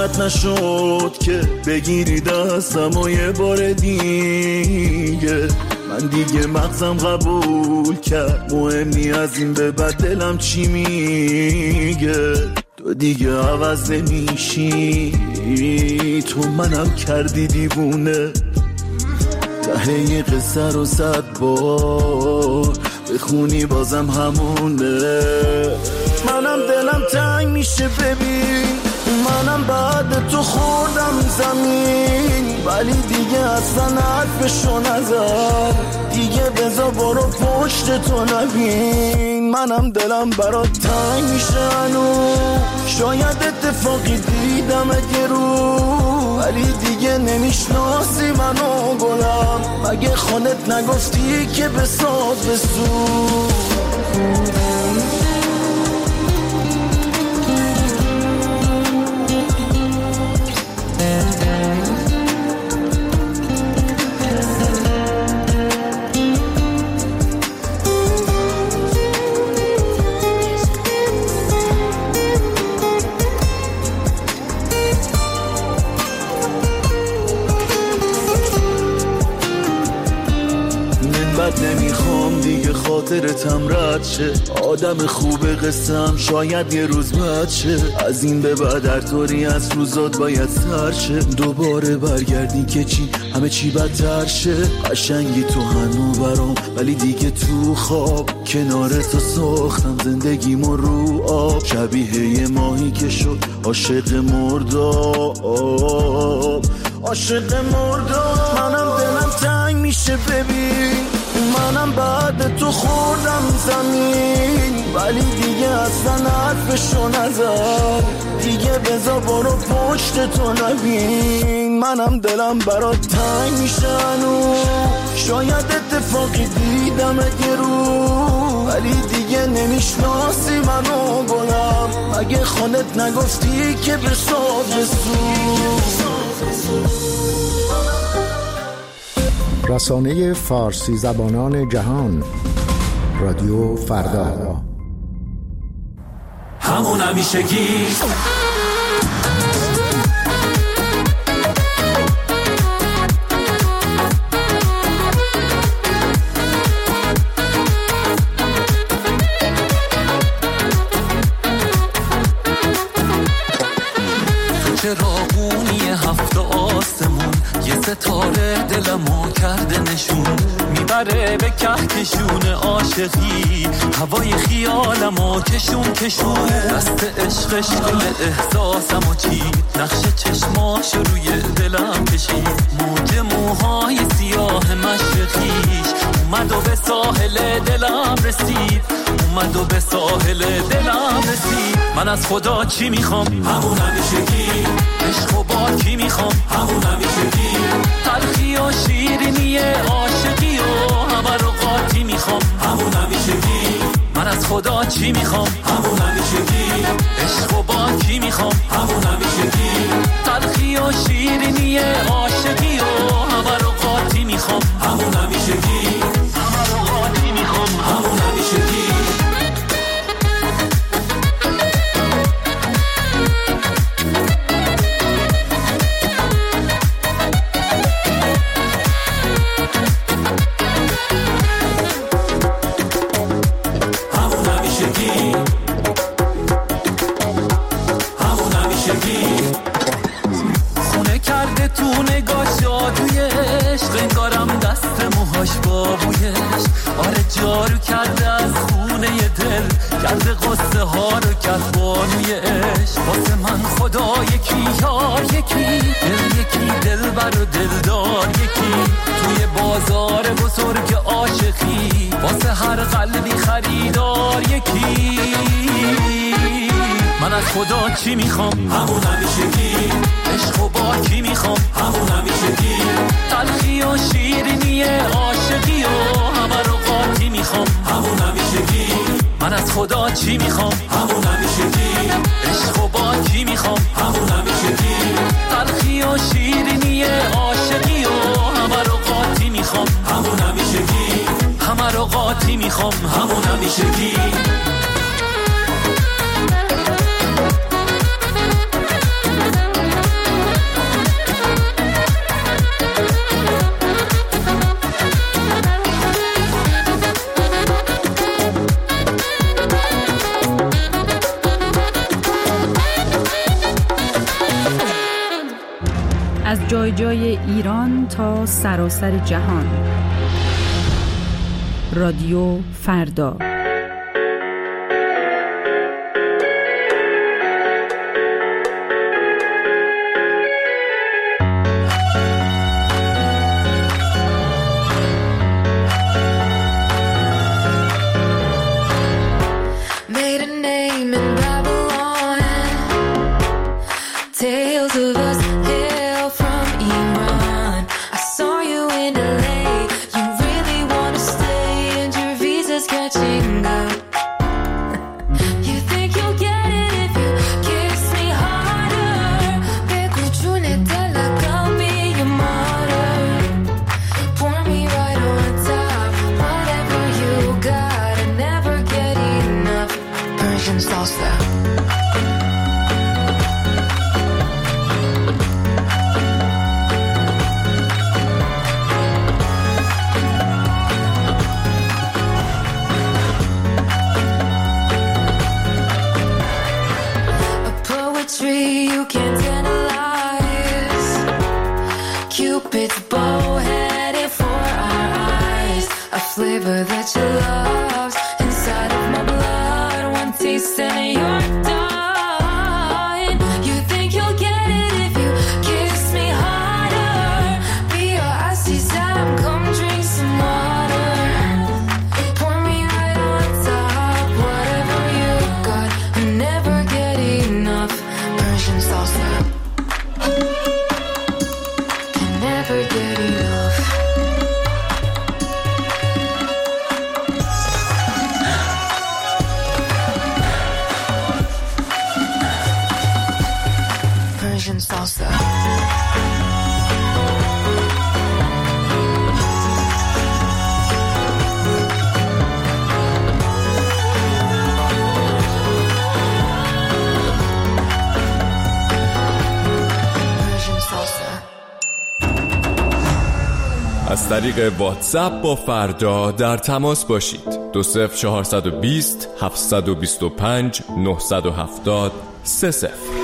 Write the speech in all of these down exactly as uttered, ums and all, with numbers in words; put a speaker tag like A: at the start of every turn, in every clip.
A: زحمت نشد که بگیری دستم و یه بار دیگه. من دیگه مغزم قبول کرد مهمی از این به بعد دلم چی میگه. تو دیگه عوض نمیشی، تو منم کردی دیوونه. ته قصه رو صد بار بخونی بازم همونه. منم دلم تنگ میشه ببین، منم بعد تو خوردم زمین، ولی دیگه اصلا حرفشو نزد. دیگه بذار برو پشت تو نبین. منم دلم برات تنگ میشه هنو، شاید اتفاقی دیدم اگه رو، ولی دیگه نمیشناسی منو گلم. مگه خودت نگفتی که بساز بسو؟ نمیخوام دیگه خاطرتم رد شه، آدم خوب قصم شاید یه روز بد شه. از این به بعد هر طوری از روزات باید سر شه. دوباره برگردی که چی همه چی بدتر شه. قشنگی تو هنو برام ولی دیگه تو خواب، کنار تو ساختم زندگیمو رو آب. شبیه یه ماهی که شد عاشق مرداب، عاشق مرداب. منم دلم تنگ میشه ببین، منم بعد تو خوردم زمین، ولی دیگه اصلا حرفشو نزد. دیگه بذار برو پشت تو نبین. منم دلم برات تنگ میشه هنو، شاید اتفاقی دیدم اگه رو، ولی دیگه نمیشناسی منو گلم. مگه خودت نگفتی که بساز بسو؟
B: رسانه فارسی زبانان جهان، رادیو فردا.
C: همون همیشگی
D: چراغونی هفت آسمون یه ستاره دلمو کرده نشون، میبره به کهکشون عاشقی هوای خیالمو کشون کشون. دست عشقش گل احساسمو چید، نقش چشماش روی دلم کشید. موج موهای سیاه مشرقیش اومد و به ساحل دلم رسید، اومد و به ساحل دلم رسید. من از خدا چی میخوام؟
C: همون همیشگی.
D: عشق و با کی میخوام؟
C: همون همیشگی.
D: تلخی و شیرینی عاشقی و همه رو قاطی میخوام.
C: همون همیشگی.
D: من از خدا چی میخوام؟
C: همون همیشگی.
D: عشق و با کی میخوام؟
C: همون همیشگی.
D: تلخی و شیرینی عاشقی و همه رو قاطی میخوام.
C: همون همیشگی.
D: همه رو قاطی میخوام.
C: همون همیشگی.
D: خونه کرده تو نگاه جادوی عشق، انگارم دست موهاش بابویش. آره جارو کرده از خونه دل، کرده قصه ها رو کرد بانوی عشق. واسه من خدا یکی یار یکی، دل یکی دل بر و دلدار یکی. توی بازار بزرگ عاشقی واسه هر قلبی خریدار یکی. من از خدا چی میخوام؟
C: همون همیشگی.
D: عشق و با کی میخوام؟
C: همون همیشگی.
D: تلخی و شیرینی عاشقی و همه رو قاطی میخوام.
C: همون همیشگی.
D: من از خدا چی میخوام؟
C: همون همیشگی.
D: عشق و با کی میخوام؟
C: همون همیشگی.
D: تلخی و شیرینی عاشقی و همه رو قاطی میخوام.
C: همون همیشگی.
D: همه رو قاطی میخوام.
C: همون همیشگی.
E: از جای جای ایران تا سراسر جهان. رادیو فردا.
F: از طریق واتساپ با فردا در تماس باشید. دو صفر چهارصد و بیست هفتصد و بیست و پنج نهصد و هفتاد سه صفر.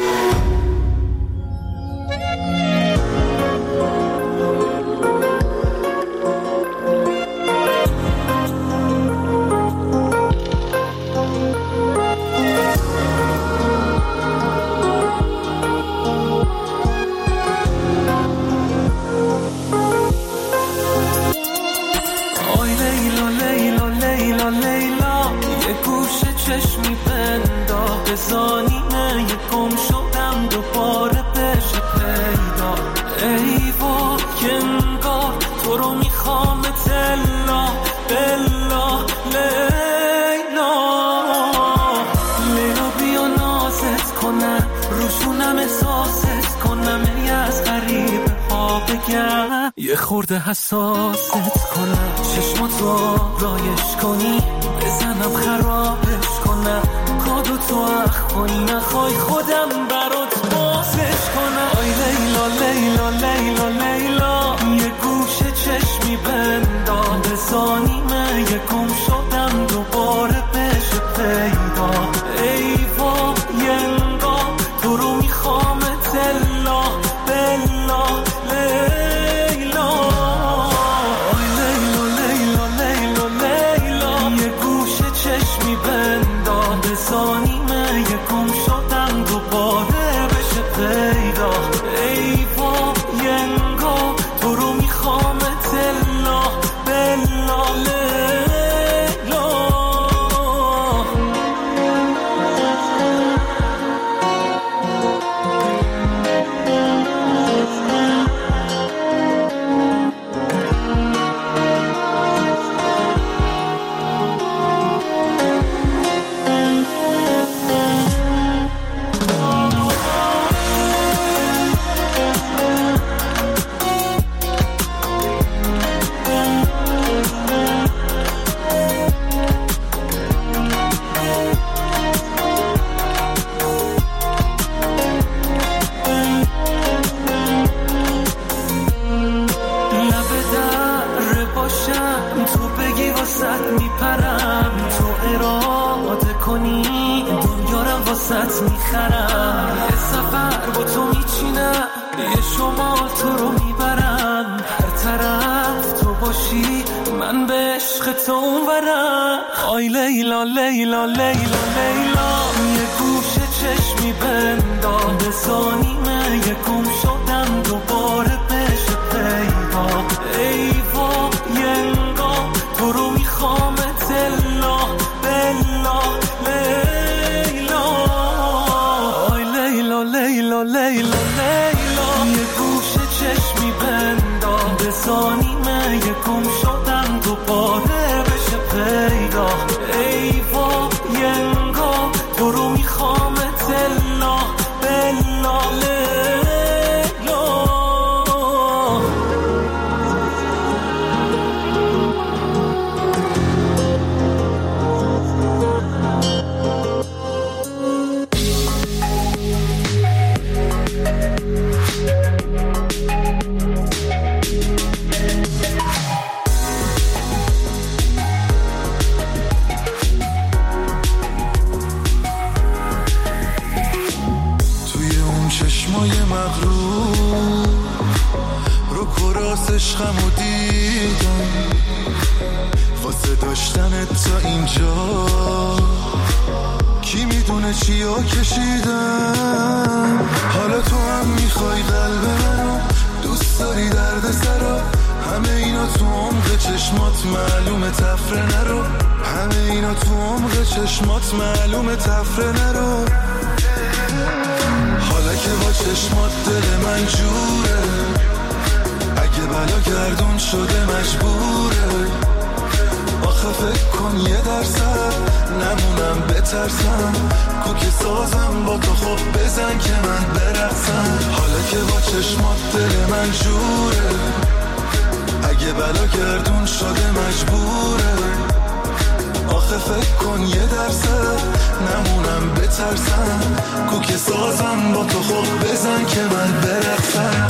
D: یه خورده حساست کنم، چشماتو رایش کنی، بزنم خرابش کنم، کادو تو اخ کنی، نخوای خودم برات بازش کنم. آی لیلا لیلا لیلا لیلا، یه گوشه چشمی بندام بزانیمه، یه گم شدم دوباره بشه پیدا. ای با یه انگاه تو رو میخوام تلا بلا لیلا. آی لیلا لیلا لیلا لیلا، یه گوشه چشمی بندام بزانیمه، یه گم شدم دوباره بشه پیدا. ای با یه انگاه تو رو میخوام تلا بلا لیلا. واسط میخرم، یه سفر با تو میچینم، یه چشما تو رو میبرن، هر طرف تو باشی من به عشق تو اونورم. آی لیلا لیلا لیلا لیلا، یه گوشه چشمی بندا بزانیمه، یه گم شدم دوباره بشه پیدا. ای وا ینگا تو رو میخوامت الا بلا لیلا. آی لیلا لیلا لیلا لیلا، یه گوشه چشمی بندا بزانیمه، یه گم شدم دوباره بشه پیدا. ای وا ینگا تو رو میخوامت الا بلا لیلا.
A: عشقمو دیدم واسه داشتنت تا اینجا، کی میدونه چیا کشیدم. حالا تو هم میخوای قلب منو، دوست داری درد سرا، همه اینا تو عمق چشمات معلومه تفره نرو، همه اینا تو عمق چشمات معلومه تفره نرو. حالا که با چشمات دل من جوره، اگه بلا گردون شده مجبوره. آخه فکر کن یه درصد نمونم بترسم، کوکی سازم با تو خب بزن که من برقصم. حالا که با چشمات دل من جوره، اگه بلا گردون شده مجبوره. آخه فکر کن یه درصد نمونم بترسم، کوکی سازم با تو خب بزن که من برقصم.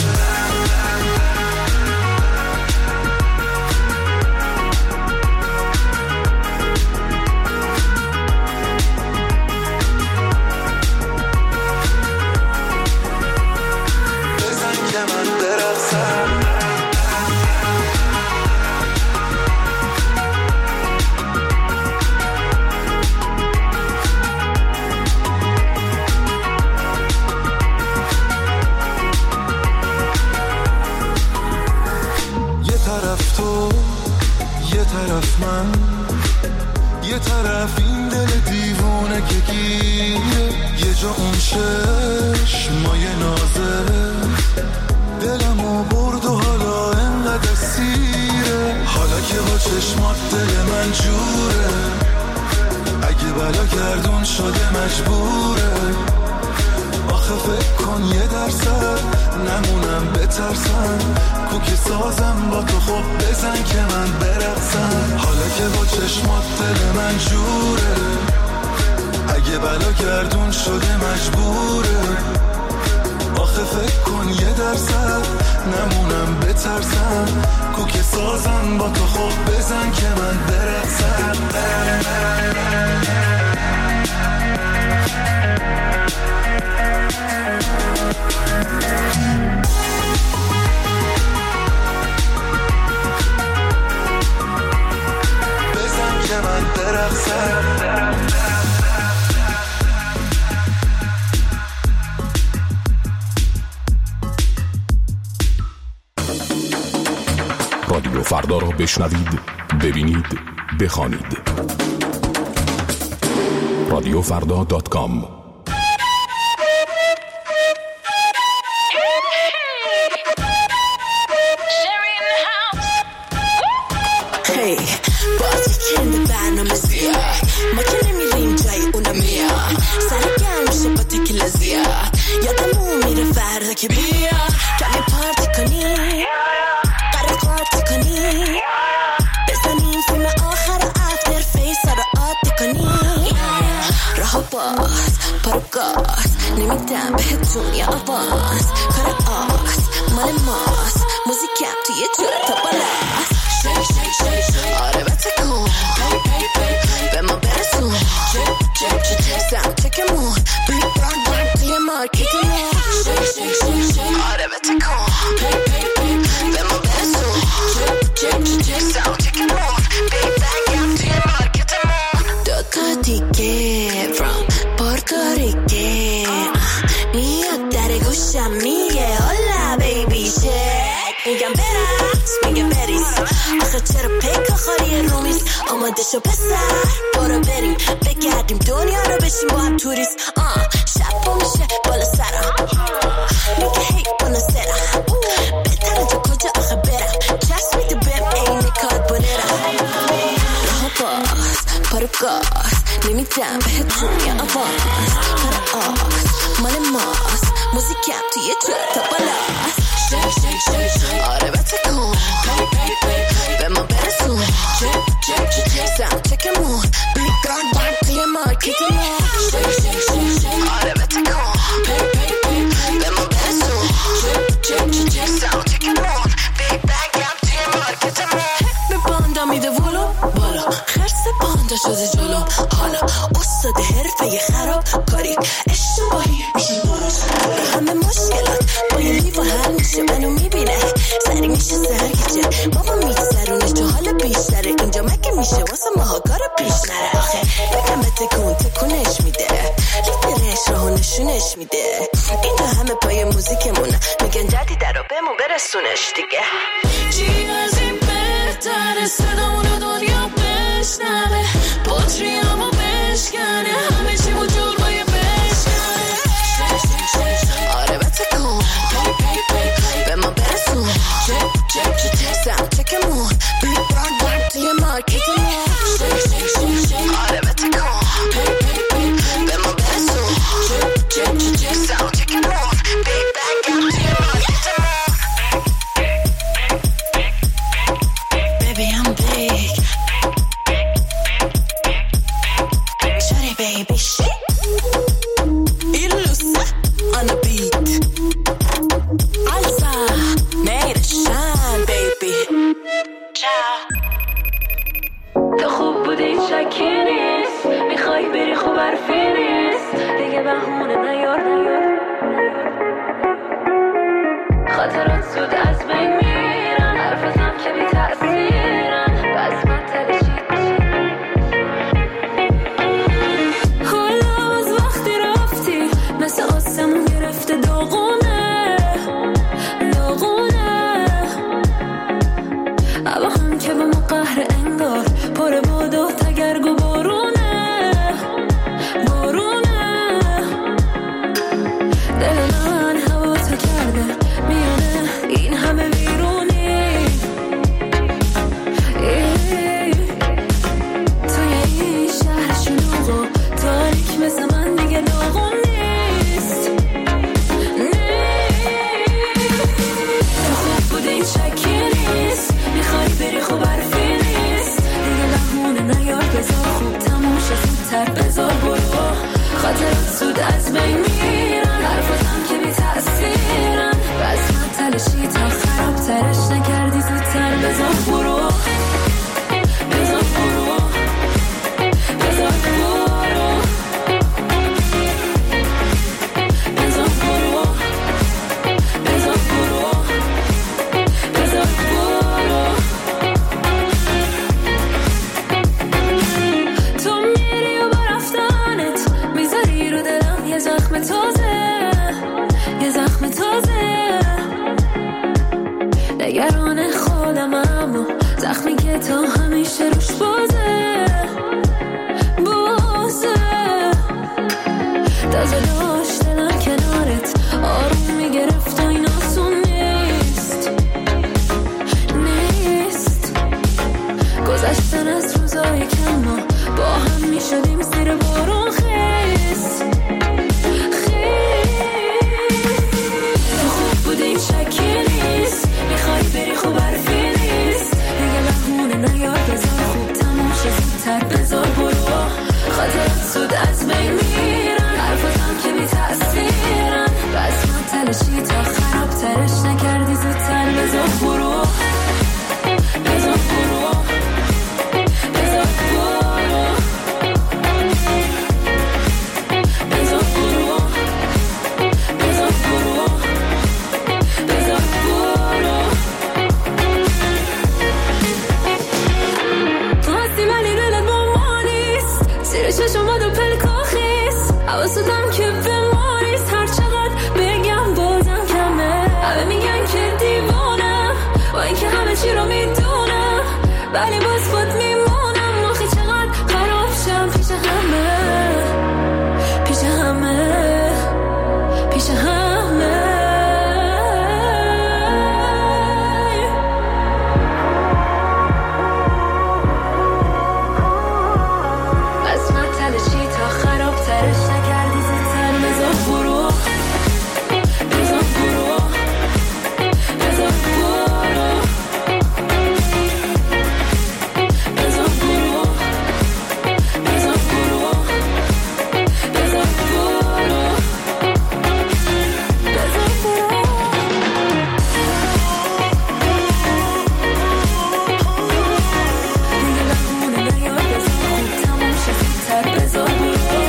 A: یه طرف این دل دیوونه که گیره، یه جا اون چشمای نازه دلمو برد و حالا انقدر سیره. حالا که با چشمات دل من جوره، اگه بلا گردون شده مجبوره. آخه فکر کن یه درصد نمونم بترسم، کوکی سازم با تو خب بزن که من برقصم. حالا که با چشمات دل من جوره، اگه بلا گردون شده مجبوره. آخه فکر کن یه درصد نمونم بترسم، کوکی سازم با تو خب بزن که من برقصم. بزن که من برقصم.
G: رادیو فردا را بشنوید، ببینید، بخوانید. رادیو فردا دات کام.
H: ما که نمیریم جای اونا میاد، سر گرم میشه با تکیلا زیاد، یادمون میره فردا که بیا کمی پارتی کنی، قرار پارتی کنی، بزنیم فیلم آخر افتر فیس رو عادی کنی. راه باز پارو گاز نمیدم بهت دنیا آواز، کار آس مال ماست، موزیکم توی جور تا بالاست. شیک شیک شیک شیک آره بتکن به ما برسون، سمت که مون توی بران بران توی مارکت مون. شیک شیک شیک شیک آره بتکن میگم برس میگه بریز آخه چرا پیک آخری رومیز آماده شو پسر برو بریم بگردیم دنیا رو بشیم با هم توریست آه شب با میشه بالا سرم میگه هی بالا سرم بهتره تو کجا آخه برم چست میده بهم این کار بنرم راه باز پارو گاز نمیدم بهتون یه آواز کار آز مال ماست موزیکم توی جا تا بالاست شک شک شک شک آره بتکن به ما برسون چک چک چک سم چکمون بیگان بانک توی مارکتمون شک شک شک شک آره بتکن به ما برسون چک چک چک سم چکمون بیگان توی مارکتمون به باندا میده ولو بالا خرس باندا شده جلو حالا استاد حرفه خراب کاری اشتباهی میشه درست همه مشکلات با یه لیوان حل میشه منو میبینه سری میشه سرگیچه بابا میگذرونه تو حال بیشتره اینجا مگه میشه واسه ماهاگار پیش نره آخه بگم به تکون تکونش میده لیدرش راهو نشونش میده اینجا همه پای موزیکمونه میگن جدیده رو بهمون برسونش دیگه چی از این بهتره صدامونو دنیا بشنوه پوتری همو بشکنه همه چی وجود باید بشکنه آره بتکن به ما برسون چک چک چک سم چکمون بیگ بران بران توی مارکتمون آره بتکن به ما برسون چک چک چک سم چکمون بیگ بران توی مارکتمون Baby I'm big Shorty baby shit Illusa on the beat Alza made it shine baby Ciao تو خوب بودی شکی نیست میخوای بری خوب حرفی نیست دیگه بهونه نیار نیار خاطرات زود از بین میرن حرفتم که بی تأثیرن بس من تلشید حالا از وقتی رفتی مثل آسمون گرفته داغونه داغونه اما هم که به ما قهر انگار پر باد و تگرگ و بارونه بارونه دل من هوا تو کرده میونه این همه بیرونی توی این شهر شلوغ و تاریک مثل من دیگه داغون نیست تو خوب بودی شکی نیست میخوای بری خوب حرفی نیست دیگه بهونه نیار بذار خوب تموم شه زودتر بذار برو خاطرات زود از بین میرن حرفتم که بی تأثیرن بس من تلشی تا خراب ترش نکردی زودتر بذار برو بذار برو بذار برو بذار برو بذار برو بذار برو تو میری و با رفتنت میذاری رو دلم یه زخم تازه یه زخم تازه نگران خودم اما زخمی که تا همیشه روش بازه بازه تازه داشت دلم کنارت آروم میگرفت و این آسون نیست نیست گذشتن از روزای کم ما با هم میشدیم زیر بارون خیست تو خوب بودی شکی نیست میخوای بری خوب حرفی نیست دیگه بهونه نیار بذار خوب تموم شه
I: ولی باز خود میمونم آخه چقدر خراب شم پیش همه پیش همه پیش همه قسمت تل چی تا خراب ترش نکردی زودتر بذار برو بذار برو بذار برو بذار برو بذار برو بذار برو بذار برو دیگه لحونه نیاد بذار خوب تموم شه زودتر بذار برو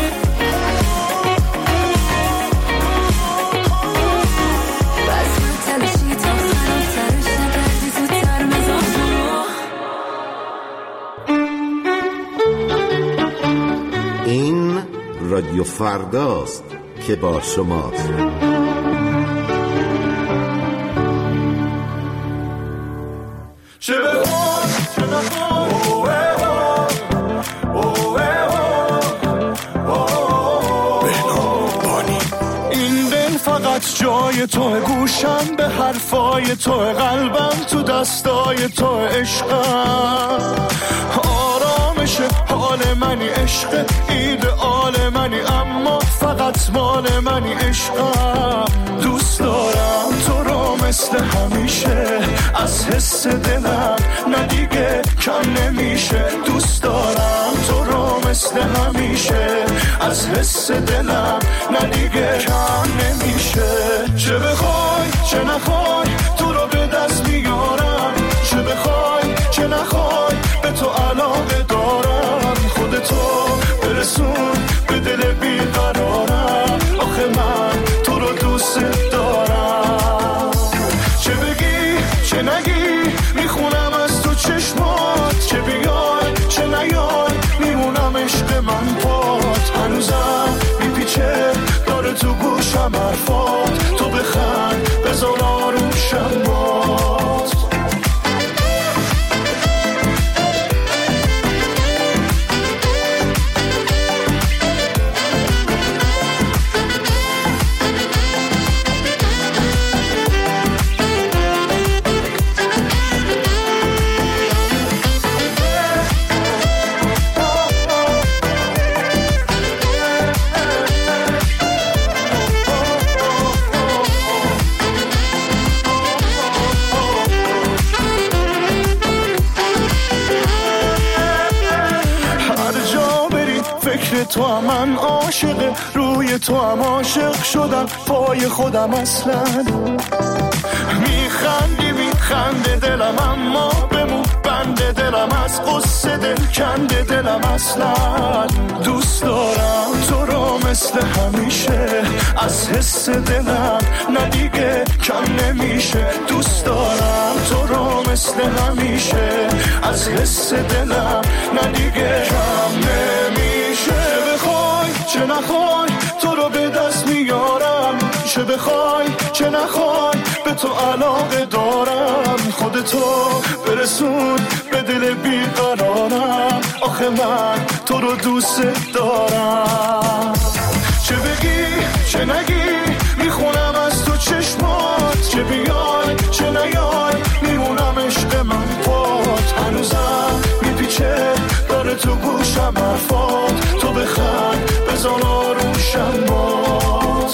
I: قسمت تلشی تا خراب ترش نکردی زودتر بذار برو
J: این رادیو فرداست که با شماست.
A: چه بخواد چه نخواد اوه اوه اوه این دل فقط جای تو گوشم به حرفای تو قلبم تو دستای تو عشقم آرامش حال منی عشق ایدئال منی اما فقط مال منی عشقم دوست دارم تو رو مثل همیشه از حس دلم نه دیگه کم نمیشه دوست دارم تو رو مثل همیشه از حس دلم نه دیگه کم نمیشه چه بخوای چه نخوای تو رو به دست میارم چه بخوای چه نخوای به تو علاقه دارم خودتو برسون به دل بیقرارم آخه من تو رو دوست دارم چه بگی چه نگی میخونم از تو چشمات چه بیای چه نیای میمونم عشق من پات هنوزم میپیچه داره تو گوشم حرفات تو بخند بذار آروشم بات تو هم من عاشق روی تو هم عاشق شدم پای خودم اصلا میخندی میخنده دلم اما بمون بنده دلم از قصه دل کنده دلم اصلا دوست دارم تو رو مثل همیشه از حس دلم نه دیگه کم نمیشه دوست دارم تو رو مثل همیشه از حس دلم نه دیگه کم نمیشه چه بخوای چه نخوای تو رو به دست میارم چه بخوای چه نخوای به تو علاقه دارم خودتو برسون به دل بیقرارم آخه من تو رو دوست دارم چه بگی چه نگی میخونم از تو چشمات چه بیای چه نیای میمونم عشق من پات هنوزم میپیچه داره تو گوشم حرفات تو بخند بذار آروشم بات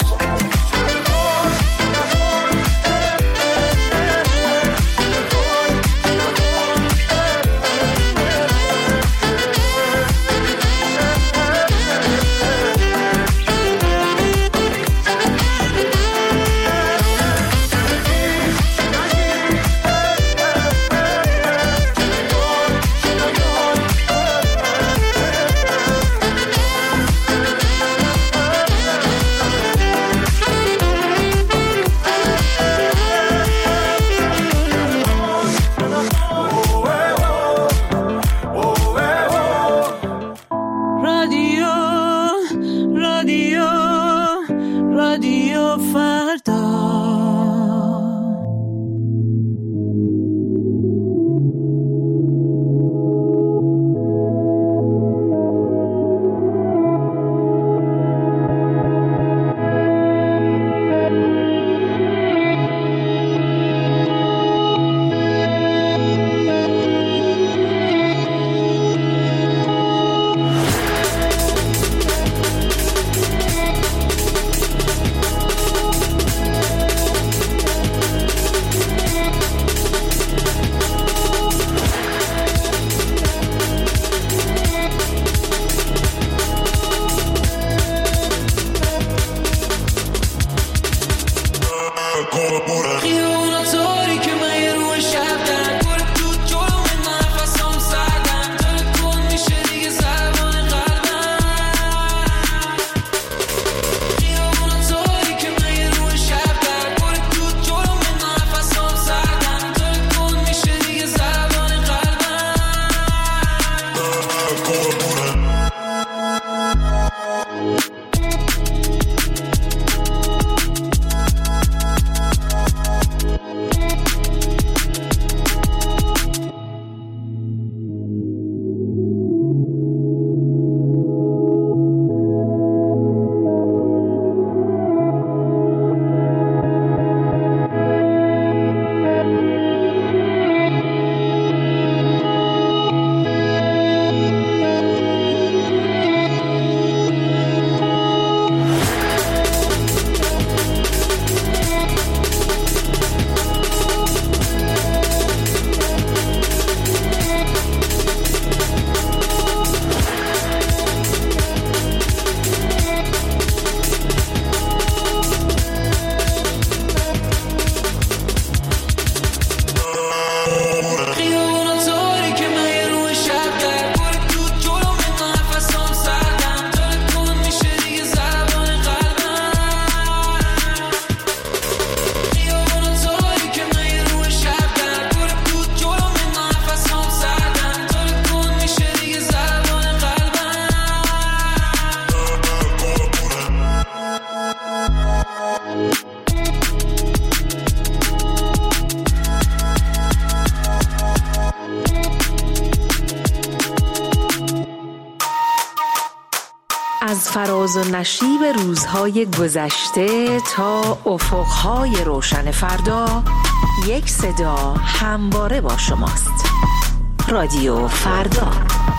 K: فراز و نشیب روزهای گذشته تا افقهای روشن فردا، یک صدا همواره با شماست. رادیو فردا.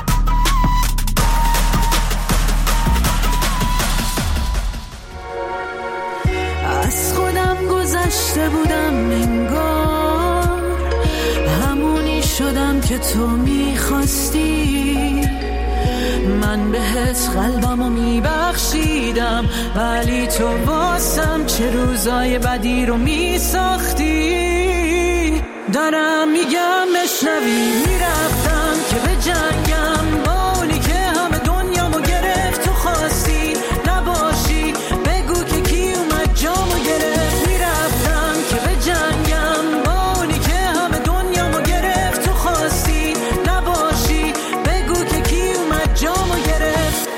I: از خودم گذشته بودم انگار، همونی شدم که تو میخواستی. من بهت قلبمو میبخشیدم، ولی تو واسم چه روزای بدی رو میساختی. دارم میگم بشنوی، میرفتم که به جنگم با اونی که همه دنیامو گرفت. تو خواستی نباشی، بگو که کی اومد جامو گرفت. میرفتم که به جنگم با اونی که همه دنیامو گرفت. تو خواستی نباشی، بگو که کی اومد جامو گرفت.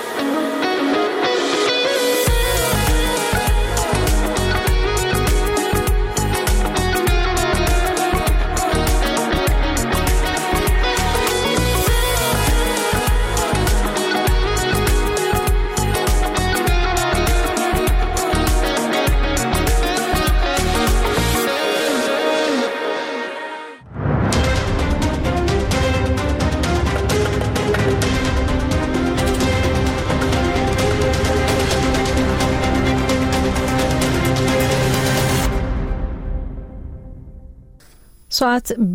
E: ساعت